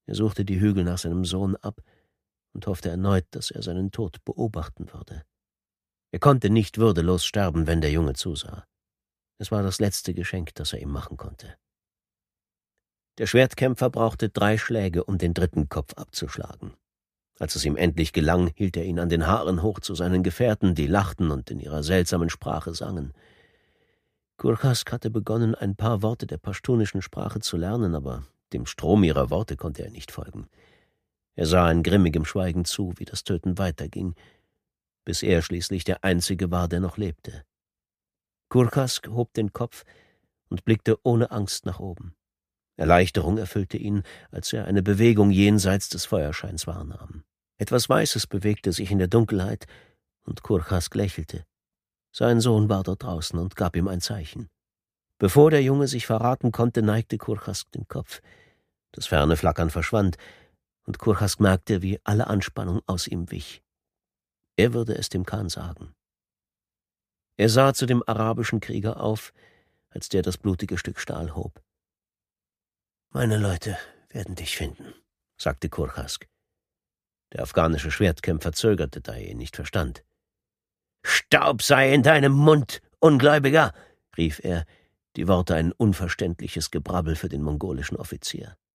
Er suchte die Hügel nach seinem Sohn ab und hoffte erneut, dass er seinen Tod beobachten würde. Er konnte nicht würdelos sterben, wenn der Junge zusah. Es war das letzte Geschenk, das er ihm machen konnte. Der Schwertkämpfer brauchte 3 Schläge, um den 3. Kopf abzuschlagen. Als es ihm endlich gelang, hielt er ihn an den Haaren hoch zu seinen Gefährten, die lachten und in ihrer seltsamen Sprache sangen. Kurchask hatte begonnen, ein paar Worte der paschtunischen Sprache zu lernen, aber dem Strom ihrer Worte konnte er nicht folgen. Er sah in grimmigem Schweigen zu, wie das Töten weiterging, bis er schließlich der Einzige war, der noch lebte. Kurchask hob den Kopf und blickte ohne Angst nach oben. Erleichterung erfüllte ihn, als er eine Bewegung jenseits des Feuerscheins wahrnahm. Etwas Weißes bewegte sich in der Dunkelheit, und Kurchask lächelte. Sein Sohn war dort draußen und gab ihm ein Zeichen. Bevor der Junge sich verraten konnte, neigte Kurchask den Kopf. Das ferne Flackern verschwand, und Kurchask merkte, wie alle Anspannung aus ihm wich. Er würde es dem Khan sagen. Er sah zu dem arabischen Krieger auf, als der das blutige Stück Stahl hob. »Meine Leute werden dich finden«, sagte Kurchask. Der afghanische Schwertkämpfer zögerte, da er ihn nicht verstand. »Staub sei in deinem Mund, Ungläubiger«, rief er, die Worte ein unverständliches Gebrabbel für den mongolischen Offizier.